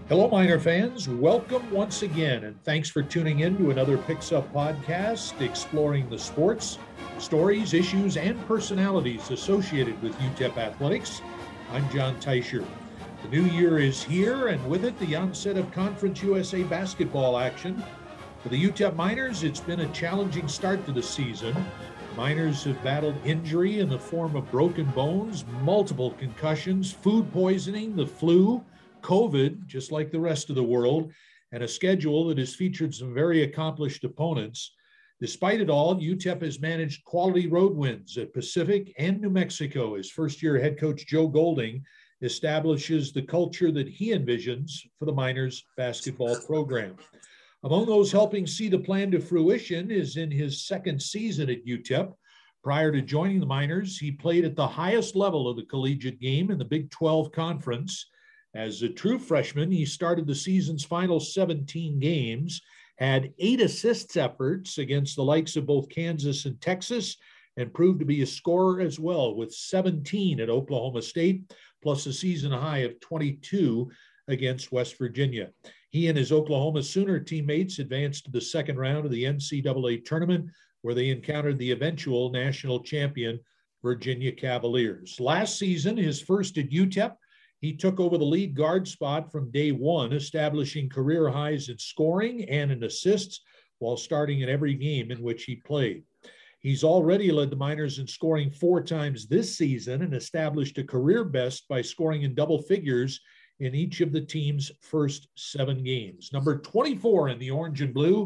Hello, Miner fans. Welcome once again, and thanks for tuning in to another Picks Up podcast exploring the sports, stories, issues, and personalities associated with UTEP athletics. I'm John Teicher. The new year is here, and with it, the onset of Conference USA basketball action. For the UTEP Miners, it's been a challenging start to the season. Miners have battled injury in the form of broken bones, multiple concussions, food poisoning, the flu, COVID, just like the rest of the world, and a schedule that has featured some very accomplished opponents. Despite it all, UTEP has managed quality road wins at Pacific and New Mexico as first-year head coach Joe Golding establishes the culture that he envisions for the Miners basketball program. Among those helping see the plan to fruition is in his second season at UTEP. Prior to joining the Miners, he played at the highest level of the collegiate game in the Big 12 Conference. As a true freshman, he started the season's final 17 games, had 8 assists efforts against the likes of both Kansas and Texas, and proved to be a scorer as well with 17 at Oklahoma State, plus a season high of 22 against West Virginia. He and his Oklahoma Sooner teammates advanced to the second round of the NCAA tournament, where they encountered the eventual national champion Virginia Cavaliers. Last season, his first at UTEP, he took over the lead guard spot from day one, establishing career highs in scoring and in assists while starting in every game in which he played. He's already led the Miners in scoring 4 times this season and established a career best by scoring in double figures in each of the team's first 7 games. Number 24 in the orange and blue,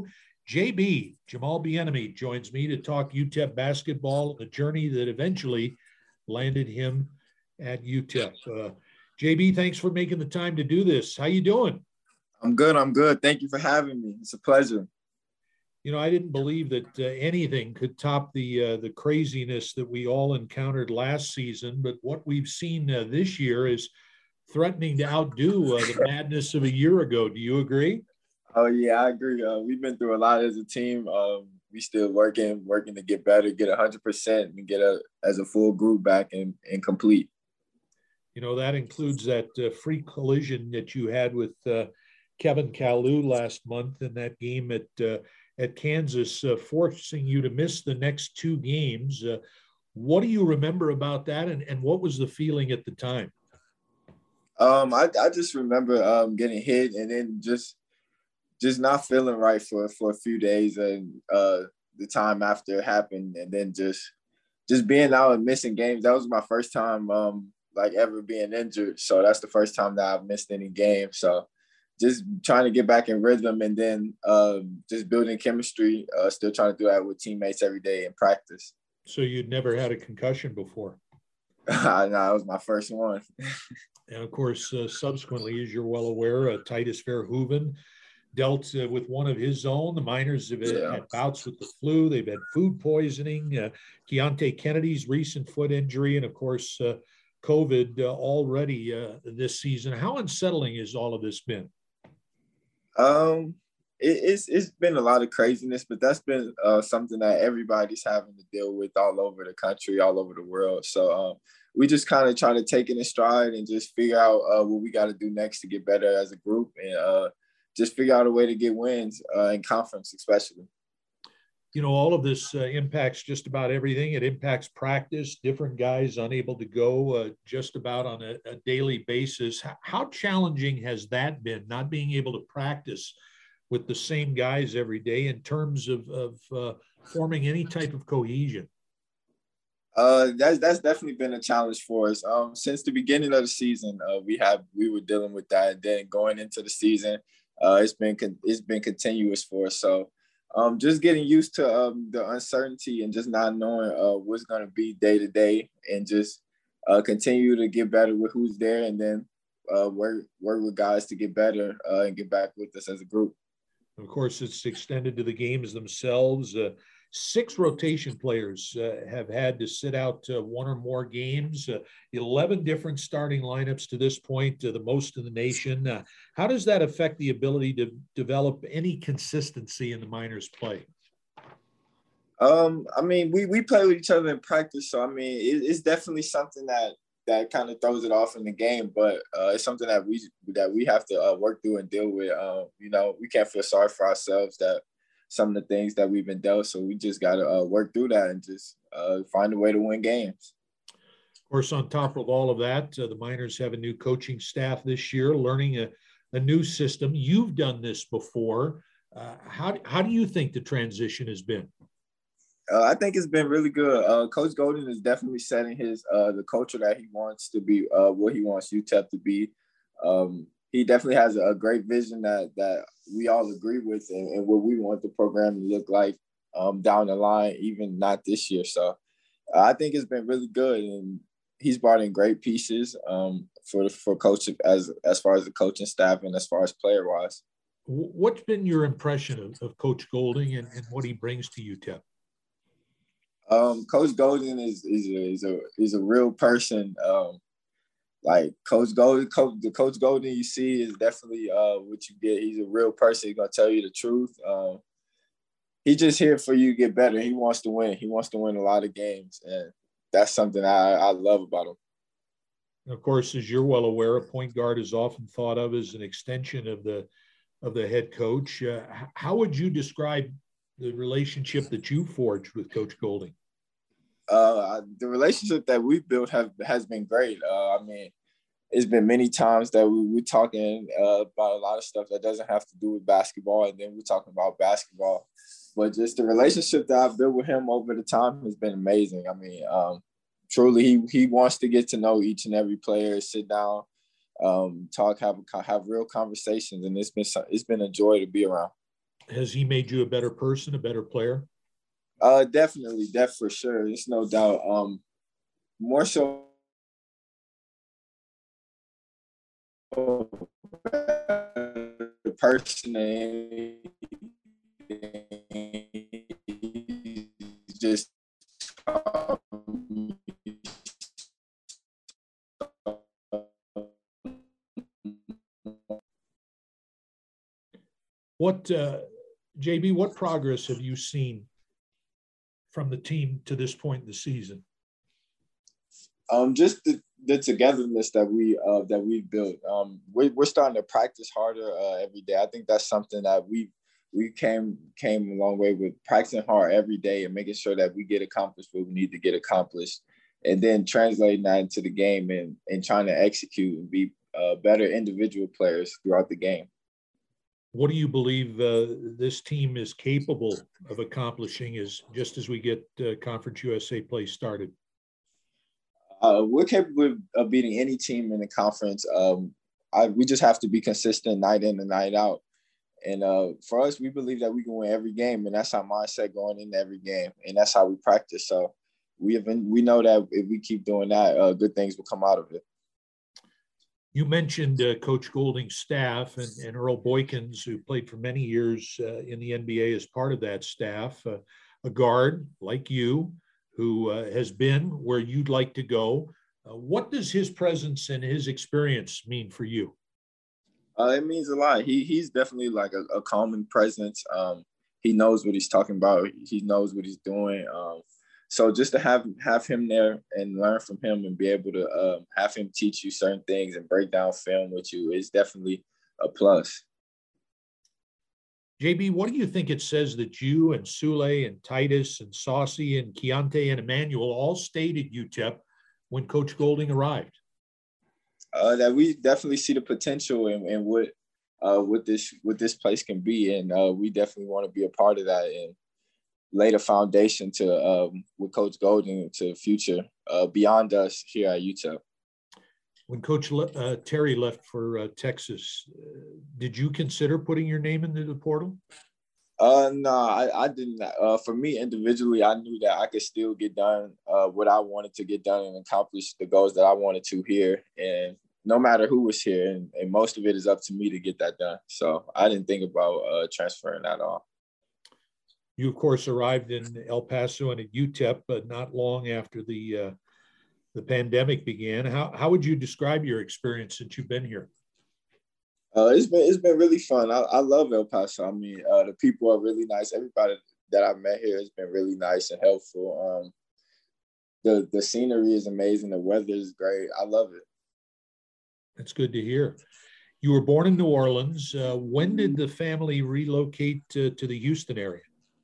JB, Jamal Bieniemy, joins me to talk UTEP basketball, the journey that eventually landed him at UTEP. JB, thanks for making the time to do this. How you doing? I'm good. Thank you for having me. It's a pleasure. You know, I didn't believe that anything could top the craziness that we all encountered last season, but what we've seen this year is threatening to outdo the madness of a year ago. Do you agree? Oh, yeah, I agree. We've been through a lot as a team. We still working to get better, get 100%, and get as a full group back and complete. You know, that includes that freak collision that you had with Kevin Kalu last month in that game at Kansas, forcing you to miss the next 2 games. What do you remember about that, and what was the feeling at the time? I just remember getting hit and then just not feeling right for a few days, and the time after it happened, and then just being out and missing games. That was my first time ever being injured. So that's the first time that I've missed any game. So just trying to get back in rhythm, and then just building chemistry, still trying to do that with teammates every day in practice. So you'd never had a concussion before? No, that was my first one. And of course, subsequently, as you're well aware, Titus Verhoeven dealt with one of his own. The Miners have had bouts with the flu. They've had food poisoning, Keontae Kennedy's recent foot injury, and of course, COVID already this season. How unsettling has all of this been? It's been a lot of craziness, but that's been something that everybody's having to deal with all over the country, all over the world. So we just kind of try to take it in stride and just figure out what we got to do next to get better as a group, and just figure out a way to get wins in conference, especially. You know, all of this impacts just about everything. It impacts practice, different guys unable to go just about on a daily basis. How challenging has that been, not being able to practice with the same guys every day in terms of forming any type of cohesion? That's definitely been a challenge for us. Since the beginning of the season, we were dealing with that. And then going into the season, it's been continuous for us. So just getting used to the uncertainty and just not knowing what's going to be day to day, and just continue to get better with who's there, and then work with guys to get better and get back with us as a group. Of course, it's extended to the games themselves. 6 rotation players have had to sit out 1 or more games, 11 different starting lineups to this point, the most in the nation. How does that affect the ability to develop any consistency in the Miners play? I mean, we play with each other in practice. So, I mean, it's definitely something that that kind of throws it off in the game, but it's something that we have to work through and deal with. We can't feel sorry for ourselves that some of the things that we've been dealt, so we just got to work through that and just find a way to win games. Of course, on top of all of that, the Miners have a new coaching staff this year, learning a new system. You've done this before. How do you think the transition has been? I think it's been really good. Coach Golden is definitely setting his the culture that he wants to be, what he wants UTEP to be. He definitely has a great vision that we all agree with, and what we want the program to look like down the line, even not this year. So I think it's been really good, and he's brought in great pieces for coach as far as the coaching staff and as far as player wise. What's been your impression of Coach Golding and what he brings to UTEP? Coach Golden is a real person. Like Coach Golden, the Coach Golden you see is definitely what you get. He's a real person. He's gonna tell you the truth. He's just here for you to get better. He wants to win. He wants to win a lot of games, and that's something I love about him. Of course, as you're well aware, a point guard is often thought of as an extension of the head coach. How would you describe the relationship that you forged with Coach Golding? The relationship that we've built has been great. It's been many times that we're talking about a lot of stuff that doesn't have to do with basketball, and then we're talking about basketball. But just the relationship that I've built with him over the time has been amazing. Truly, he wants to get to know each and every player, sit down, talk, have real conversations, and it's been a joy to be around. Has he made you a better person, a better player? Definitely, that for sure. There's no doubt. More so the person just JB, what progress have you seen from the team to this point in the season? Just the togetherness that we've built. We're starting to practice harder every day. I think that's something that we came a long way with, practicing hard every day and making sure that we get accomplished what we need to get accomplished, and then translating that into the game and trying to execute and be better individual players throughout the game. What do you believe this team is capable of accomplishing just as we get Conference USA play started? We're capable of beating any team in the conference. We just have to be consistent night in and night out. And for us, we believe that we can win every game, and that's our mindset going into every game, and that's how we practice. So we know that if we keep doing that, good things will come out of it. You mentioned Coach Golding's staff and Earl Boykins, who played for many years in the NBA as part of that staff, a guard like you who has been where you'd like to go. What does his presence and his experience mean for you? It means a lot. He's definitely like a calming presence. He knows what he's talking about. He knows what he's doing. So just to have him there and learn from him and be able to have him teach you certain things and break down film with you is definitely a plus. JB, what do you think it says that you and Sule and Titus and Saucy and Keontae and Emmanuel all stayed at UTEP when Coach Golding arrived? That we definitely see the potential in what this place can be, and we definitely want to be a part of that and lay the foundation to with Coach Golding to the future beyond us here at UTEP. When Coach Terry left for Texas, did you consider putting your name into the portal? No, I didn't. For me individually, I knew that I could still get done what I wanted to get done and accomplish the goals that I wanted to here. And no matter who was here, and most of it is up to me to get that done. So I didn't think about transferring at all. You, of course, arrived in El Paso and at UTEP, but not long after the pandemic began. How would you describe your experience since you've been here? It's been really fun. I love El Paso. I mean, the people are really nice. Everybody that I've met here has been really nice and helpful. The scenery is amazing. The weather is great. I love it. That's good to hear. You were born in New Orleans. When did the family relocate to the Houston area?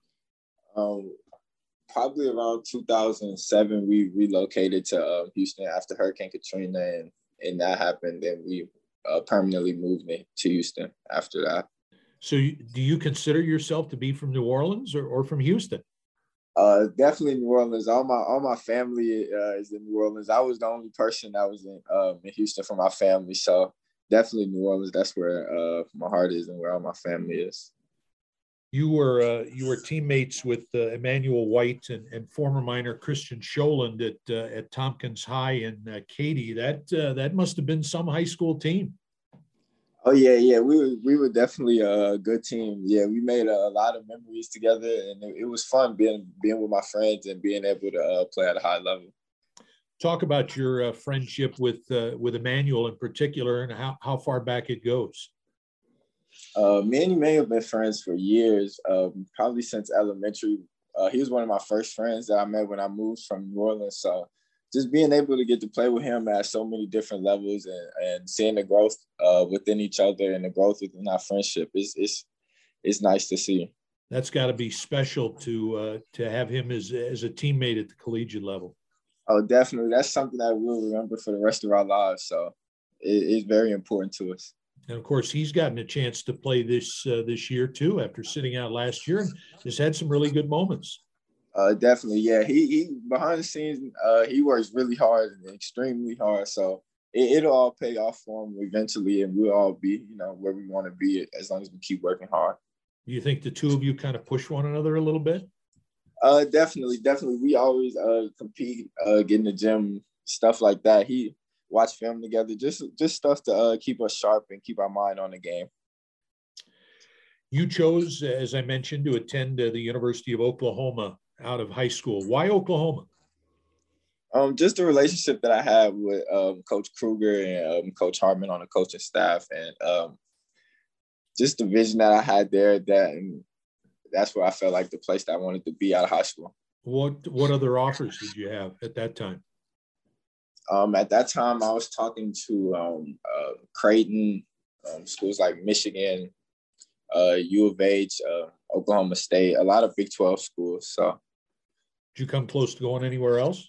Probably around 2007, we relocated to Houston after Hurricane Katrina, and that happened. And we permanently moved to Houston after that. So do you consider yourself to be from New Orleans or from Houston? Definitely New Orleans. All my family is in New Orleans. I was the only person that was in Houston for my family. So definitely New Orleans. That's where my heart is and where all my family is. You were teammates with Emmanuel White and former Miner Christian Scholand at Tompkins High in Katy. That must have been some high school team. Oh yeah. We were definitely a good team. Yeah, we made a lot of memories together, and it was fun being with my friends and being able to play at a high level. Talk about your friendship with Emmanuel in particular, and how far back it goes. Me and Emmanuel have been friends for years, probably since elementary. He was one of my first friends that I met when I moved from New Orleans. So just being able to get to play with him at so many different levels and seeing the growth within each other and the growth within our friendship is nice to see. That's got to be special to have him as a teammate at the collegiate level. Oh, definitely. That's something that we'll remember for the rest of our lives. So it's very important to us. And of course, he's gotten a chance to play this year too, after sitting out last year, and has had some really good moments. Definitely, yeah. He behind the scenes, he works really hard and extremely hard. So it'll all pay off for him eventually, and we'll all be, where we want to be as long as we keep working hard. Do you think the two of you kind of push one another a little bit? Definitely. We always compete, get in the gym, stuff like that. He watch film together, just stuff to keep us sharp and keep our mind on the game. You chose, as I mentioned, to attend the University of Oklahoma out of high school. Why Oklahoma? Just the relationship that I had with Coach Kruger and Coach Hartman on the coaching staff, and just the vision that I had there. That's where I felt like the place that I wanted to be out of high school. What other offers did you have at that time? At that time, I was talking to Creighton, schools like Michigan, U of H, Oklahoma State, a lot of Big 12 schools. So, did you come close to going anywhere else?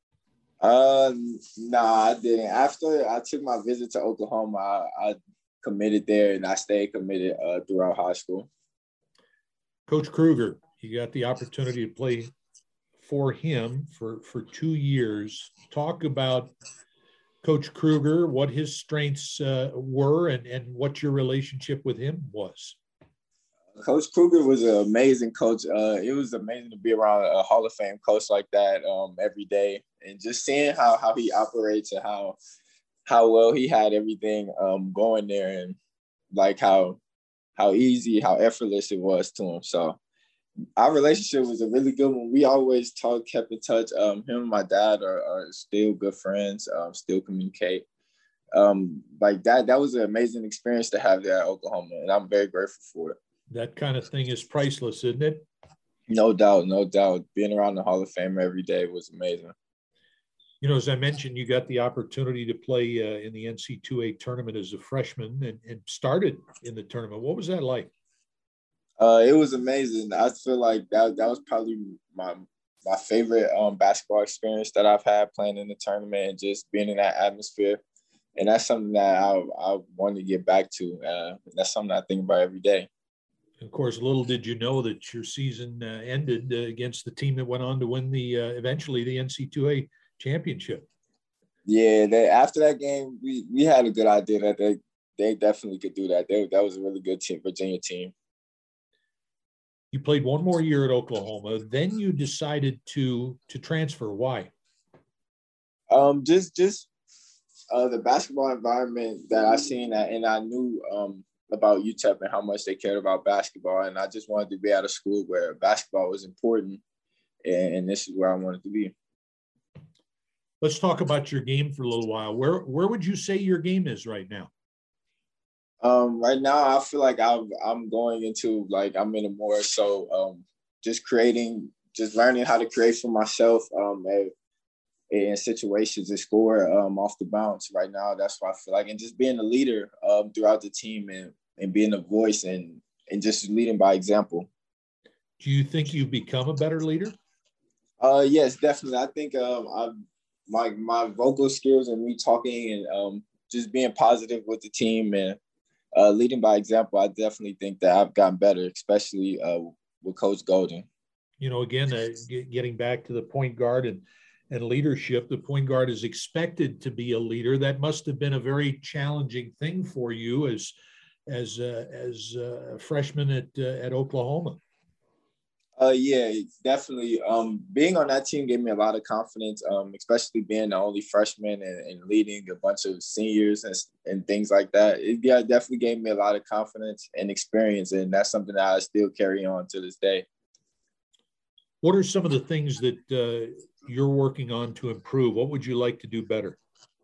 Nah, I didn't. After I took my visit to Oklahoma, I committed there, and I stayed committed throughout high school. Coach Kruger, you got the opportunity to play for him for 2 years. Talk about Coach Kruger, what his strengths were, and what your relationship with him was. Coach Kruger was an amazing coach. It was amazing to be around a Hall of Fame coach like that every day, and just seeing how he operates and how well he had everything going there, and like how easy, how effortless it was to him. So our relationship was a really good one. We always kept in touch. Him and my dad are still good friends, still communicate. Like that was an amazing experience to have there at Oklahoma, and I'm very grateful for it. That kind of thing is priceless, isn't it? No doubt. Being around the Hall of Fame every day was amazing. As I mentioned, you got the opportunity to play in the NC2A tournament as a freshman and started in the tournament. What was that like? It was amazing. I feel like that was probably my favorite basketball experience that I've had, playing in the tournament and just being in that atmosphere. And that's something that I want to get back to. That's something I think about every day. Of course, little did you know that your season ended against the team that went on to win eventually the NC2A championship. Yeah, after that game, we had a good idea that they definitely could do that. That was a really good team, Virginia team. You played one more year at Oklahoma. Then you decided to transfer. Why? Just the basketball environment that I seen and I knew about UTEP and how much they cared about basketball, and I just wanted to be at a school where basketball was important, and this is where I wanted to be. Let's talk about your game for a little while. Where would you say your game is right now? Right now, I feel like I'm going into, like, I'm in a more so just learning how to create for myself. in situations to score off the bounce right now. That's what I feel like. And just being a leader throughout the team and being a voice and just leading by example. Do you think you've become a better leader? Yes, definitely. I think my vocal skills and me talking and just being positive with the team and leading by example, I definitely think that I've gotten better, especially with Coach Golden. You know, again, getting back to the point guard and leadership, the point guard is expected to be a leader. That must have been a very challenging thing for you as a freshman at Oklahoma. Yeah, definitely. Being on that team gave me a lot of confidence, especially being the only freshman and leading a bunch of seniors and things like that. It definitely gave me a lot of confidence and experience, and that's something that I still carry on to this day. What are some of the things that you're working on to improve? What would you like to do better?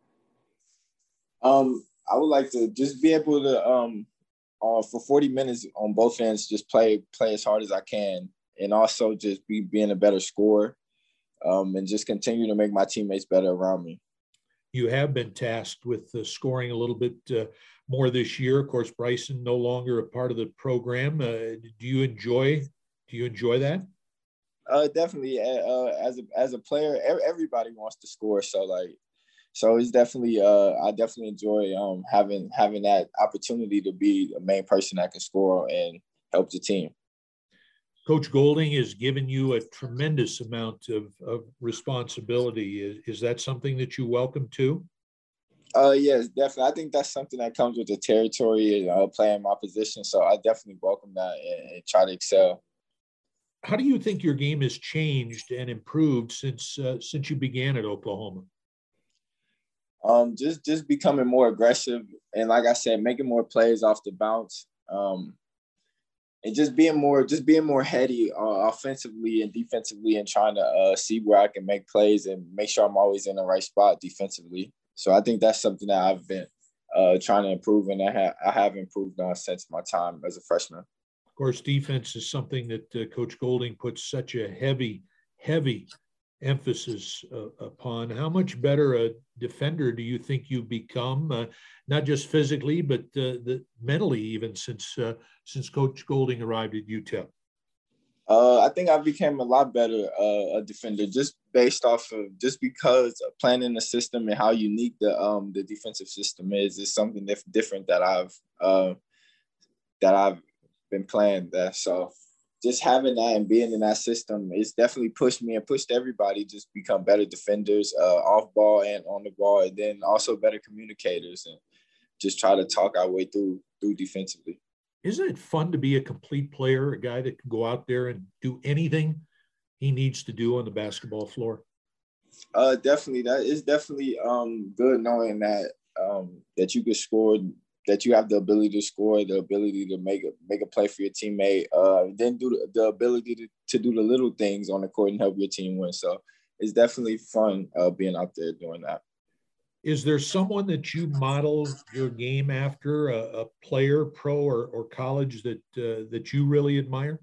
I would like to just be able to, for 40 minutes on both ends, just play as hard as I can, and also just being a better scorer, and just continue to make my teammates better around me. You have been tasked with scoring a little bit more this year. Of course, Bryson no longer a part of the program. Do you enjoy that? Definitely. As a player, everybody wants to score. So it's definitely. I definitely enjoy having that opportunity to be a main person that can score and help the team. Coach Golding has given you a tremendous amount of responsibility. Is that something that you welcome too? Yes, definitely. I think that's something that comes with the territory and playing my position. So I definitely welcome that and try to excel. How do you think your game has changed and improved since you began at Oklahoma? Just becoming more aggressive and, like I said, making more plays off the bounce, and just being more heady offensively and defensively, and trying to see where I can make plays and make sure I'm always in the right spot defensively. So I think that's something that I've been trying to improve, and I have improved on since my time as a freshman. Of course, defense is something that Coach Golding puts such a heavy emphasis upon. How much better a defender do you think you've become, not just physically, but mentally, even since Coach Golding arrived at UTEP? I think I became a lot better a defender just based off of because of playing in the system and how unique the defensive system is something different that I've been playing there. So just having that and being in that system, it's definitely pushed me and pushed everybody just become better defenders, off ball and on the ball, and then also better communicators and just try to talk our way through defensively. Isn't it fun to be a complete player, a guy that can go out there and do anything he needs to do on the basketball floor? Definitely. That is definitely good knowing that that you can score, that you have the ability to score, the ability to make a play for your teammate, then do the ability to do the little things on the court and help your team win. So it's definitely fun being out there doing that. Is there someone that you model your game after, a player, pro or college, that you really admire?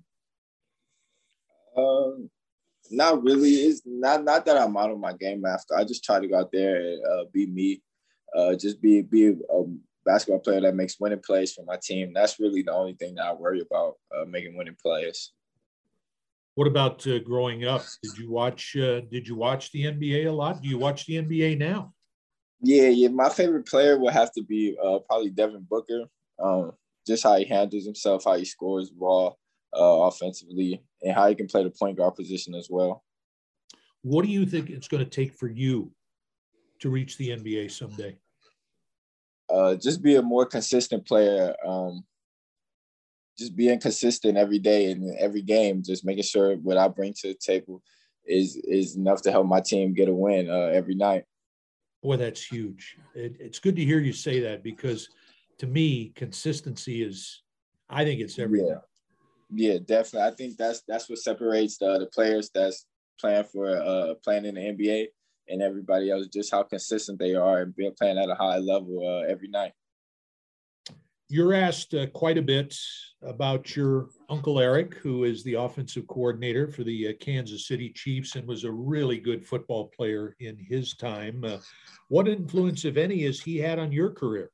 Not really. It's not that I model my game after. I just try to go out there and be me, just be a basketball player that makes winning plays for my team. That's really the only thing that I worry about, making winning plays. What about growing up? Did you watch the NBA a lot? Do you watch the NBA now? Yeah. My favorite player would have to be probably Devin Booker. Just how he handles himself, how he scores ball offensively, and how he can play the point guard position as well. What do you think it's going to take for you to reach the NBA someday? Just be a more consistent player. Just being consistent every day and every game, just making sure what I bring to the table is enough to help my team get a win every night. Boy, that's huge. It's good to hear you say that, because to me, consistency is, I think it's everything. Yeah, definitely. I think that's what separates the players that's playing in the NBA and everybody else, just how consistent they are and playing at a high level every night. You're asked quite a bit about your Uncle Eric, who is the offensive coordinator for the Kansas City Chiefs and was a really good football player in his time. What influence, if any, has he had on your career?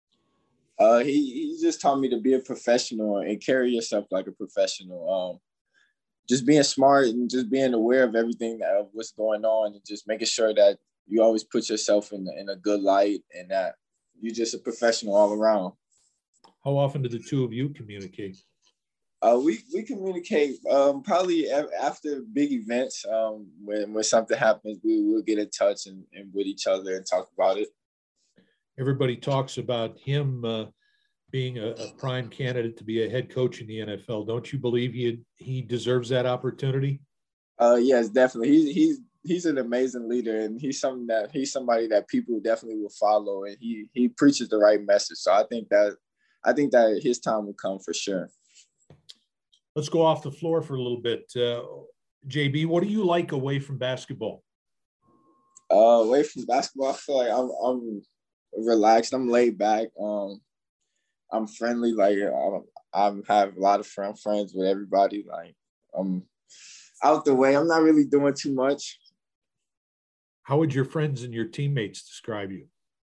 He just taught me to be a professional and carry yourself like a professional. Just being smart and just being aware of everything of what's going on and just making sure that you always put yourself in a good light and that you're just a professional all around. How often do the two of you communicate? We communicate probably after big events. When something happens, we will get in touch and with each other and talk about it. Everybody talks about him being a prime candidate to be a head coach in the NFL. Don't you believe he deserves that opportunity? Yes, definitely. He's an amazing leader, and he's somebody that people definitely will follow, and he preaches the right message. So I think that his time will come for sure. Let's go off the floor for a little bit. JB, what do you like away from basketball? Away from basketball, I feel like I'm relaxed. I'm laid back. I'm friendly. Like I have a lot of friends with everybody. Like I'm out the way. I'm not really doing too much. How would your friends and your teammates describe you?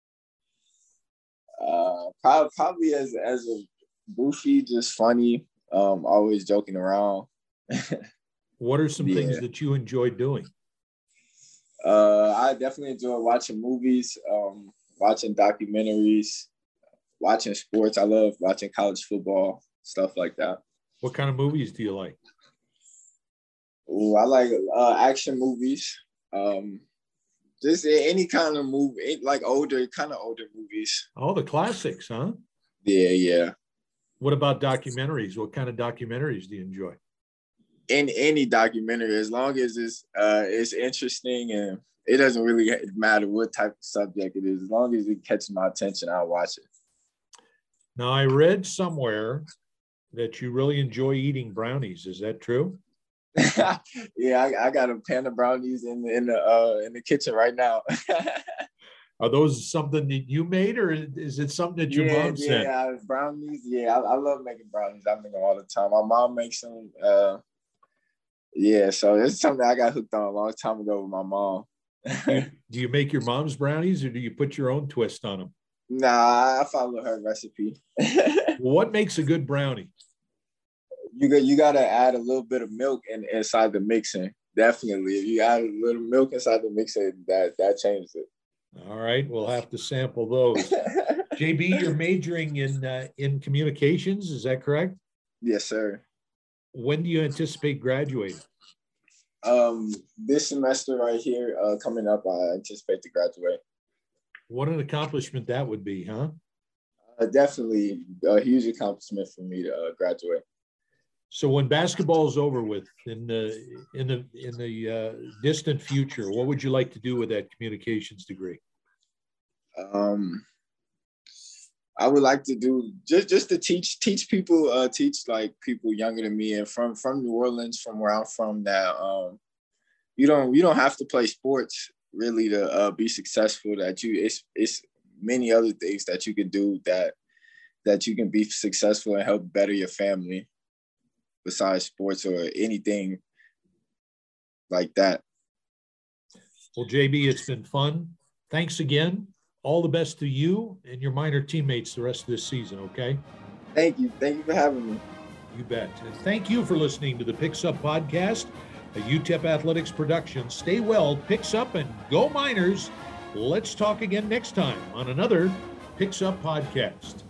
Probably as a goofy, just funny, always joking around. What are some things that you enjoy doing? I definitely enjoy watching movies, watching documentaries, watching sports. I love watching college football, stuff like that. What kind of movies do you like? Ooh, I like action movies. Just any kind of movie, like older movies. Oh, the classics, huh? Yeah. What about documentaries? What kind of documentaries do you enjoy? In any documentary, as long as it's interesting and it doesn't really matter what type of subject it is. As long as it catches my attention, I'll watch it. Now, I read somewhere that you really enjoy eating brownies. Is that true? Yeah, I got a pan of brownies in the kitchen right now. Are those something that you made, or is it something that your mom said? Yeah, brownies. Yeah, I love making brownies. I make them all the time. My mom makes them. So it's something I got hooked on a long time ago with my mom. Do you make your mom's brownies, or do you put your own twist on them? Nah, I follow her recipe. What makes a good brownie? You got to add a little bit of milk inside the mixing. Definitely. If you add a little milk inside the mixing, that changes it. All right. We'll have to sample those. JB, you're majoring in communications. Is that correct? Yes, sir. When do you anticipate graduating? This semester right here, coming up, I anticipate to graduate. What an accomplishment that would be, huh? Definitely a huge accomplishment for me to graduate. So when basketball is over with in the distant future, what would you like to do with that communications degree? I would like to do just to teach people, like people younger than me and from New Orleans, from where I'm from, that you don't have to play sports really to be successful. That it's many other things that you can do that you can be successful and help better your family besides sports or anything like that. Well, JB, it's been fun. Thanks again. All the best to you and your minor teammates the rest of this season, okay? Thank you. Thank you for having me. You bet. And thank you for listening to the Picks Up Podcast, a UTEP Athletics production. Stay well, Picks Up, and go Miners. Let's talk again next time on another Picks Up Podcast.